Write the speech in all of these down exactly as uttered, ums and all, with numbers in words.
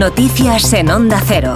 Noticias en Onda Cero.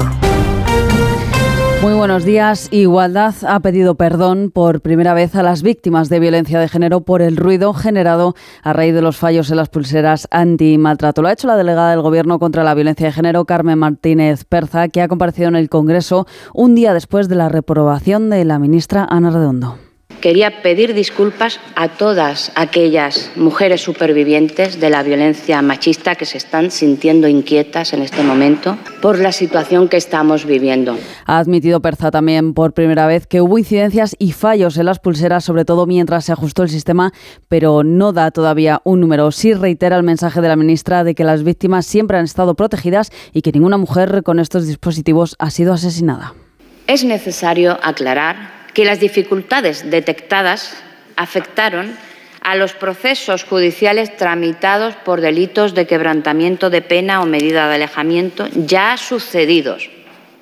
Muy buenos días. Igualdad ha pedido perdón por primera vez a las víctimas de violencia de género por el ruido generado a raíz de los fallos en las pulseras antimaltrato. Lo ha hecho la delegada del Gobierno contra la violencia de género, Carmen Martínez Perza, que ha comparecido en el Congreso un día después de la reprobación de la ministra Ana Redondo. Quería pedir disculpas a todas aquellas mujeres supervivientes de la violencia machista que se están sintiendo inquietas en este momento por la situación que estamos viviendo. Ha admitido Perza también por primera vez que hubo incidencias y fallos en las pulseras, sobre todo mientras se ajustó el sistema, pero no da todavía un número. Sí reitera el mensaje de la ministra de que las víctimas siempre han estado protegidas y que ninguna mujer con estos dispositivos ha sido asesinada. Es necesario aclarar que las dificultades detectadas afectaron a los procesos judiciales tramitados por delitos de quebrantamiento de pena o medida de alejamiento ya sucedidos,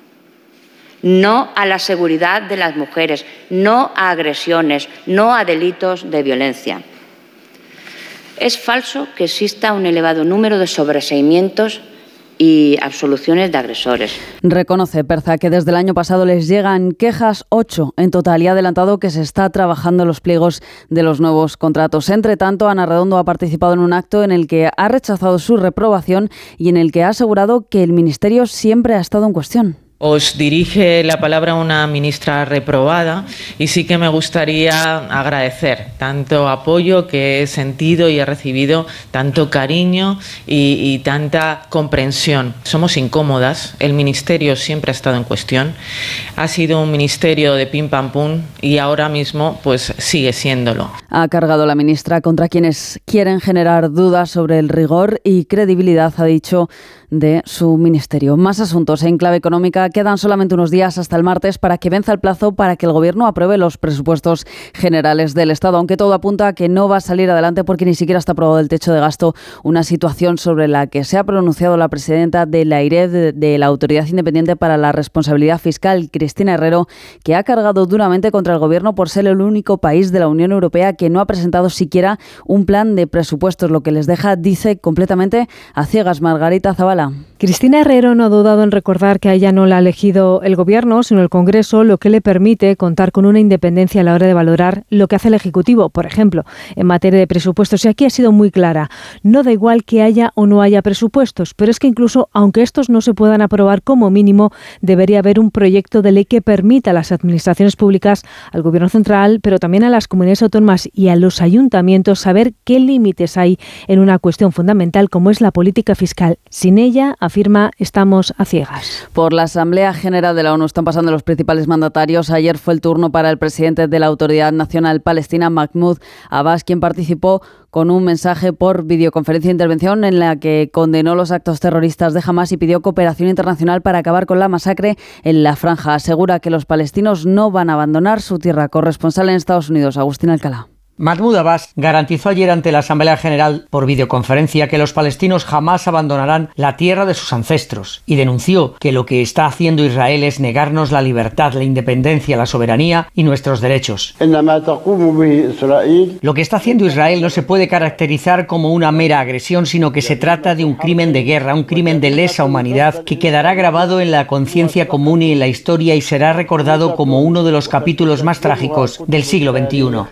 no a la seguridad de las mujeres, no a agresiones, no a delitos de violencia. Es falso que exista un elevado número de sobreseimientos y absoluciones de agresores. Reconoce Perza que desde el año pasado les llegan quejas ocho en total y ha adelantado que se está trabajando en los pliegos de los nuevos contratos. Entre tanto, Ana Redondo ha participado en un acto en el que ha rechazado su reprobación y en el que ha asegurado que el Ministerio siempre ha estado en cuestión. Os dirige la palabra una ministra reprobada y sí que me gustaría agradecer tanto apoyo que he sentido y he recibido, tanto cariño y, y tanta comprensión. Somos incómodas, el ministerio siempre ha estado en cuestión, ha sido un ministerio de pim pam pum y ahora mismo pues sigue siéndolo. Ha cargado la ministra contra quienes quieren generar dudas sobre el rigor y credibilidad, ha dicho, de su ministerio. Más asuntos en clave económica. Quedan solamente unos días hasta el martes para que venza el plazo para que el Gobierno apruebe los presupuestos generales del Estado, aunque todo apunta a que no va a salir adelante porque ni siquiera está aprobado el techo de gasto, una situación sobre la que se ha pronunciado la presidenta de la AIREF, de, de la Autoridad Independiente para la Responsabilidad Fiscal, Cristina Herrero, que ha cargado duramente contra el Gobierno por ser el único país de la Unión Europea que no ha presentado siquiera un plan de presupuestos, lo que les deja, dice, completamente a ciegas. Margarita Zavala. Cristina Herrero no ha dudado en recordar que a ella no la ha elegido el Gobierno, sino el Congreso, lo que le permite contar con una independencia a la hora de valorar lo que hace el Ejecutivo, por ejemplo, en materia de presupuestos. Y aquí ha sido muy clara. No da igual que haya o no haya presupuestos, pero es que incluso aunque estos no se puedan aprobar, como mínimo debería haber un proyecto de ley que permita a las administraciones públicas, al Gobierno central, pero también a las comunidades autónomas y a los ayuntamientos saber qué límites hay en una cuestión fundamental como es la política fiscal. Sin ella, afirma, estamos a ciegas. Por la Asamblea General de la ONU están pasando los principales mandatarios. Ayer fue el turno para el presidente de la Autoridad Nacional Palestina, Mahmoud Abbas, quien participó con un mensaje por videoconferencia de intervención en la que condenó los actos terroristas de Hamás y pidió cooperación internacional para acabar con la masacre en la franja. Asegura que los palestinos no van a abandonar su tierra. Corresponsal en Estados Unidos, Agustín Alcalá. Mahmoud Abbas garantizó ayer ante la Asamblea General por videoconferencia que los palestinos jamás abandonarán la tierra de sus ancestros y denunció que lo que está haciendo Israel es negarnos la libertad, la independencia, la soberanía y nuestros derechos. Lo que está haciendo Israel no se puede caracterizar como una mera agresión, sino que se trata de un crimen de guerra, un crimen de lesa humanidad que quedará grabado en la conciencia común y en la historia y será recordado como uno de los capítulos más trágicos del siglo veintiuno.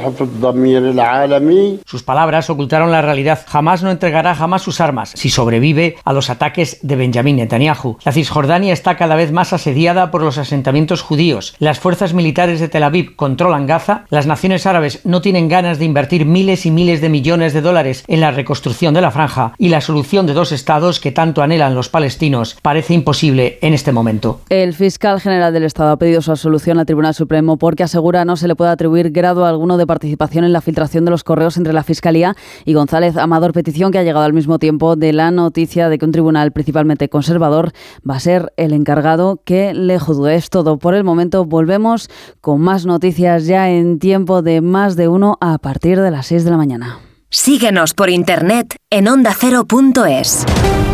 Sus palabras ocultaron la realidad. Hamás no entregará jamás sus armas si sobrevive a los ataques de Benjamín Netanyahu. La Cisjordania está cada vez más asediada por los asentamientos judíos. Las fuerzas militares de Tel Aviv controlan Gaza. Las naciones árabes no tienen ganas de invertir miles y miles de millones de dólares en la reconstrucción de la franja y la solución de dos estados que tanto anhelan los palestinos parece imposible en este momento. El fiscal general del Estado ha pedido su absolución al Tribunal Supremo porque asegura no se le puede atribuir grado alguno de participación en la filtración de los correos entre la Fiscalía y González Amador, petición que ha llegado al mismo tiempo de la noticia de que un tribunal principalmente conservador va a ser el encargado que le juzgue. Es todo por el momento. Volvemos con más noticias ya en tiempo de más de uno a partir de las seis de la mañana. Síguenos por internet en onda cero punto es.